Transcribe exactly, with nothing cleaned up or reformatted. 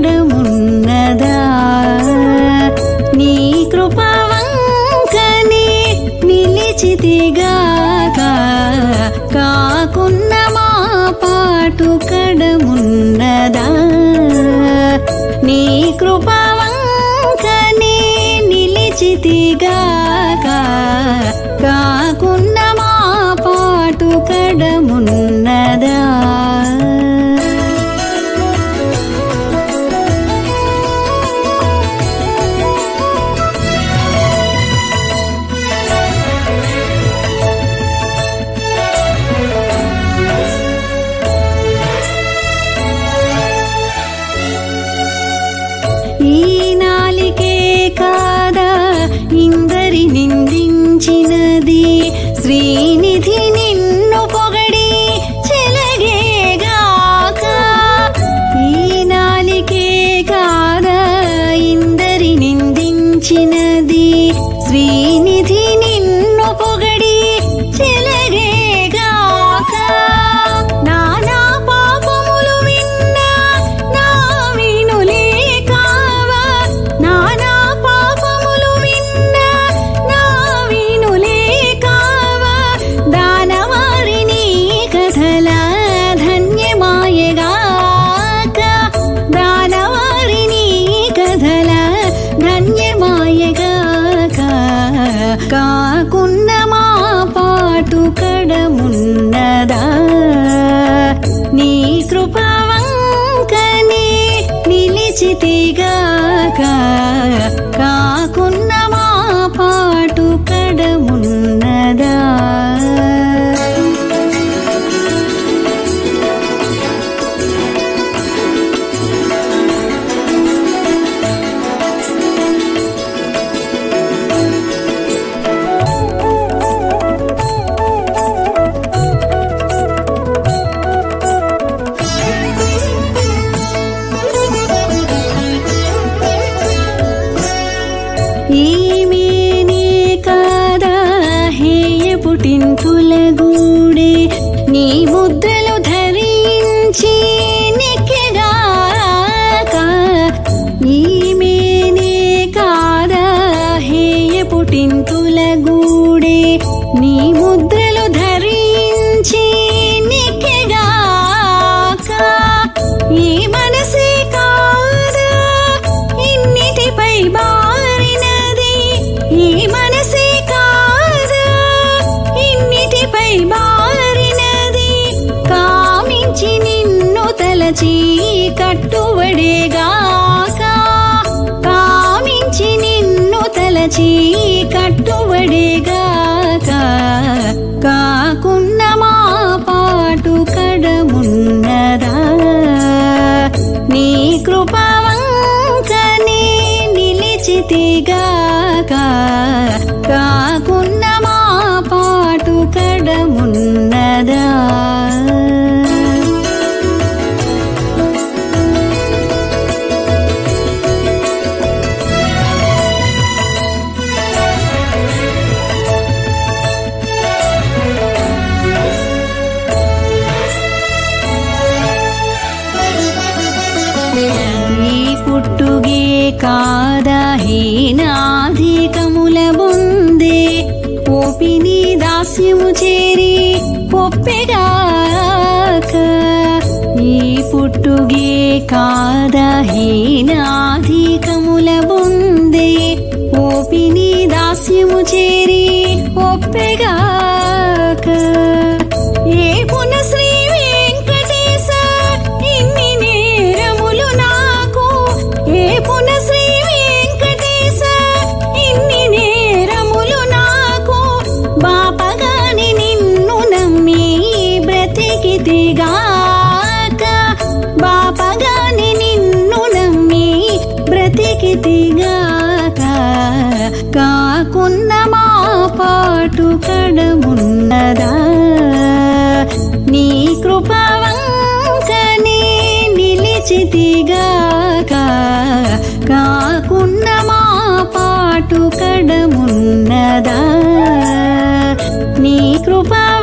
కడమున్నదా నీ కృపవంకనే నిలిచితిగాక కాకున్న మా పాటు కడమున్నదా నీ కృపవంకనే నిలిచితిగాక కాకున్న మా పాటు కడమున్నదా ఈ నాలికే కాదా ఇందరి నిందించినది శ్రీనిధి నిన్ను పొగడి చెలగేగాక ఈ నాలికే కాదా ఇందరి నిందించినది శ్రీనిధి నిన్ను పొగడి చెలగేగాక నానా పాపములు విన్నా నా వినులే కావా నానా పాపములు విన్నా నా వినులే కావా దానవారిని కథల ధన్యమాయగాక దానవారిని కథల ధన్యమాయగాక కాకున్న మా పాటు కడమున్నదా నీ కృపవంకనే నిలిచితిగాక కాకున్న మా పాటు కడమున్నదా ఈమెనే కాదా హేయ పుటింతుల గూడే నీ ముద్రలు ధరించి నెక్కెగాక ఈమెనే కాదా హేయ పుటింతుల గూడే నీ ముద్రలు ధరించి నెక్కెగాక ఈ మనసే కాదా ఇన్నిటిపై బారినది ఈ మనసే కాదా ఇన్నిటిపై బారినది కామించి నిన్ను తలచి కట్టుబడేగాక కామించి నిన్ను తలచి కట్టుబడేగాక కాకున్న మా పాటు కడమున్నదా నీ కృపవంకనే నిలిచితిగాక కాకున్న మా పాటు కడమున్నదా ఈ పుట్టుగే కాదా హీనాధికముల బొందే ఓపిని దాస్యము చేరి పొప్పెగాక ఈ పుట్టుగే కాదా హీనాధికముల బొందే ఓపిని దాస్యము చేరి ఒప్పెగాక ఏ పున శ్రీ వెంకటేశ ఇన్ని నేరములు నాకు ఏ పున శ్రీ వెంకటేశ ఇన్ని నేరములు నాకు బాపగాని నిన్ను నమ్మి బ్రతికితిగాక బాపగాని నిన్ను నమ్మి బ్రతికితిగాక కాకున్న మా పాటు కడమున్నదా నీ కృపవంకనే నిలిచితిగాక కాకున్న మా పాటు కడమున్నదా నీ కృప